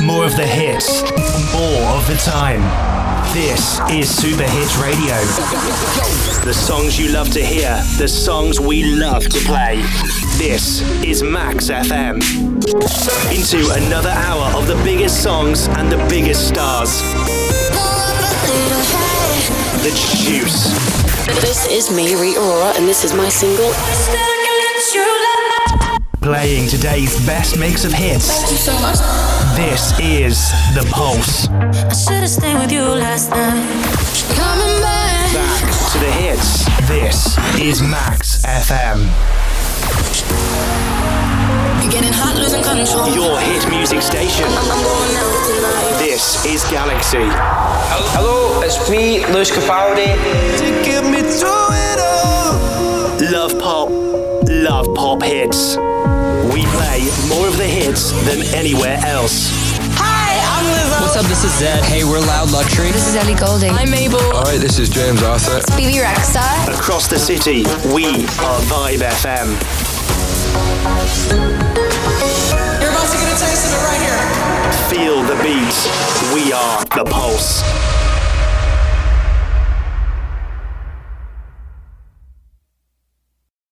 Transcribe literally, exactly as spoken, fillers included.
more of the hits, more of the time. This is Super Hits Radio. The songs you love to hear, the songs we love to play. This is Max F M. Into another hour of the biggest songs and the biggest stars. The Juice. This is me, Rita Ora, and this is my single. Playing today's best mix of hits. Thank you so much. This is The Pulse. I should've stayed with you last night. Coming back. Back to the hits. This is Max F M. You're getting hot, losing control. Your hit music station. I'm, I'm going out tonight. This is Galaxy. Hello, it's me, Lewis Capaldi. To get me through it all. Love pop, love pop hits. We play more of the hits than anywhere else. Hi, I'm Lizzo. What's up, this is Zed. Hey, we're Loud Luxury. This is Ellie Goulding. I'm Mabel. Alright, this is James Arthur. It's B B Rexa. Across the city, we are Vibe F M. You're about to get a taste of it right here. Feel the beat. We are The Pulse.